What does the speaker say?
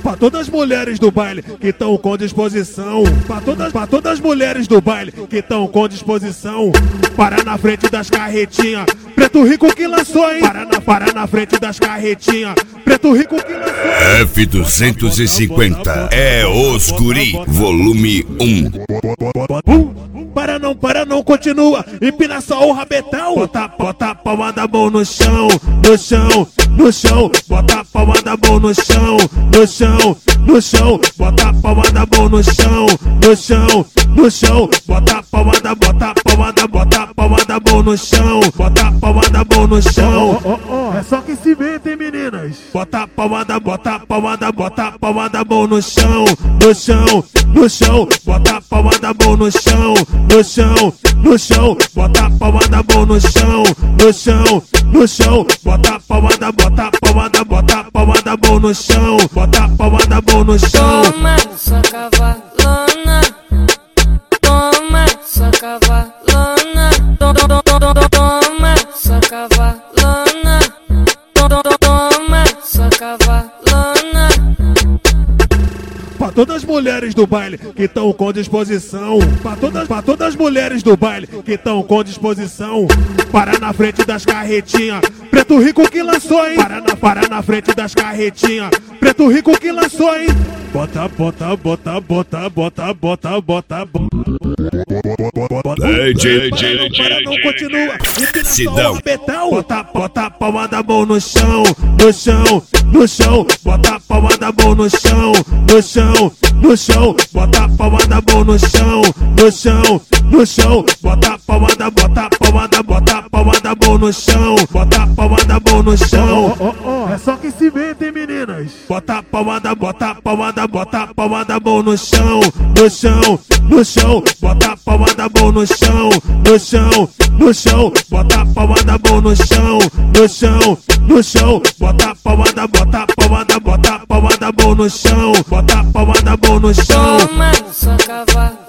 Pra todas as mulheres do baile que estão com disposição. Pra todas as mulheres do baile que estão com disposição. Para na frente das carretinhas, Preto Rico que lançou, hein? Para na frente das carretinhas, Preto Rico que lançou. F250 é os guri, volume 1. Para não, continua, empina só o rabetão. Bota a palma da mão no chão, no chão, no chão. Bota a palma da mão no chão, no chão, no chão. Bota a palma da mão no chão, no chão, no chão. Bota a palma da mão no chão, bota a palma da mão no chão. É só que se mete, meninas. Bota a palma da mão no chão, no chão, no chão. Bota a palma da mão no chão, no chão, no chão. Bota a palma da mão no chão, no chão, no chão. Bota a palma da mão no chão, bota a palma da mão no chão. Toma sua cavalona, toma sua cavalona, toma sua cavalona, toma sua cavalona. Pra todas as mulheres do baile que estão com disposição. Pra todas as mulheres do baile que estão com disposição. Para na frente das carretinhas, Preto Rico que lançou, hein? Para na frente das carretinhas, Preto Rico que lançou, hein? Bota. Para não, continua, empina só o rabetão. Bota a palma da mão no chão, no chão, no chão. Bota a palma da mão no chão, no chão, no chão. Bota a palma da mão no chão, no chão, no chão. Bota a palma da mão no chão, bota a palma da mão no chão. É só que se mete, meninas. Bota a palma da mão no chão, no chão, no chão. Bota a palma da mão no chão, no chão, no chão. Bota a palma da mão no chão, no chão, no chão. Bota a palma da mão no chão, bota a palma da mão no chão. Toma sua cavalona.